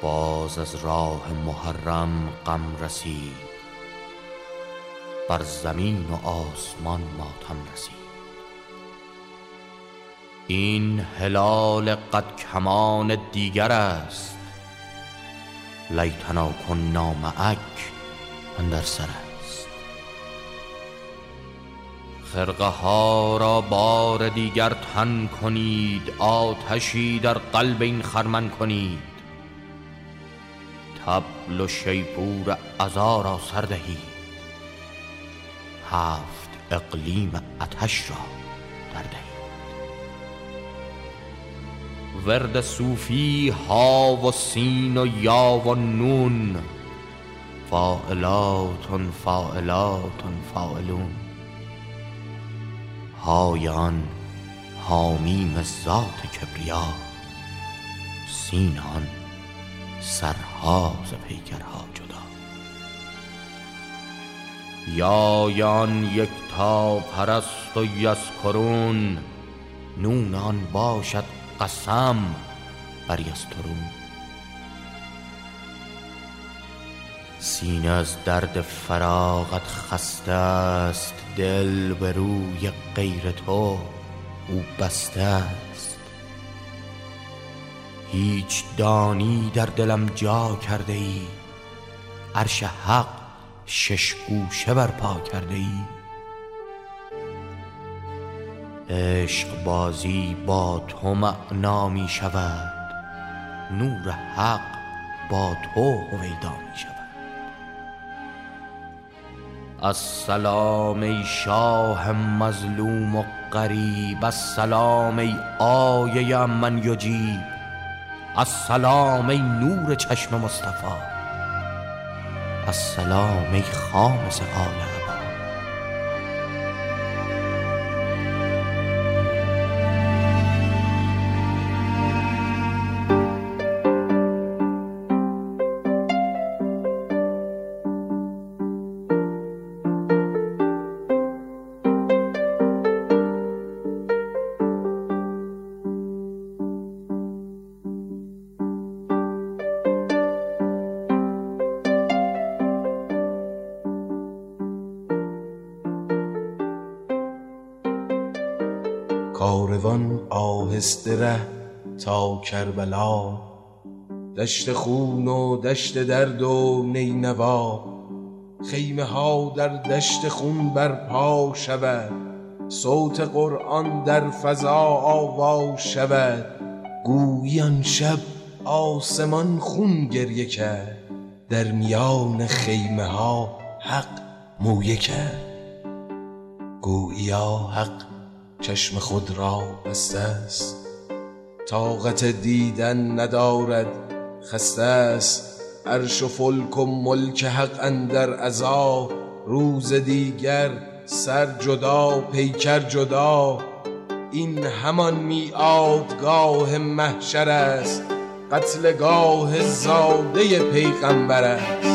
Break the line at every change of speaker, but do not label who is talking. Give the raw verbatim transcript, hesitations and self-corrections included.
باز از راه محرم غم رسید، بر زمین و آسمان ماتم رسید. این هلال قد کمان دیگر است، لیتنا کنا معک اندر سر است. خرقه ها را بار دیگر تن کنید، آتشی در قلب این خرمن کنید. طبل و شیپور عزا را سر دهید، هفت اقلیم آتش را در دهید. ورد صوفی ها و سین و یا و نون، فاعلاتن فاعلاتن فاعلون. های آن حامیم ذات کبریا، سین آن سرها ز پیکرها جدا. یا یان یک تا پرست و یذکرون، نون آن باشد قسم بر یسترون. سینه از درد فراقت خسته است، دل به روی غیر تو او بسته است. هیچ دانی در دلم جا کرده ای، عرش حق شش گوشه برپا کرده ای. عشق بازی با تو معنا می شود، نور حق با تو هویدا می شود. السلام ای شاه مظلوم و غریب، السلام ای آیه من یجیب، السلام ای نور چشم مصطفی، السلام ای خامس آل عبا.
کاروان آهسته ره تا کربلا، دشت خون و دشت درد و نینوا. خیمه ها در دشت خون برپا شود، صوت قرآن در فضا آوا شود. گویی آن شب آسمان خون گریه کرد، در میان خیمه ها حق مویه کرد. گوییا حق چشم خود را بسته است، طاقت دیدن ندارد خسته است. عرش و فلک و ملک حق اندر عزا، روز دیگر سر جدا پیکر جدا. این همان میعادگاه محشر است، قتلگاه زاده پیغمبر است.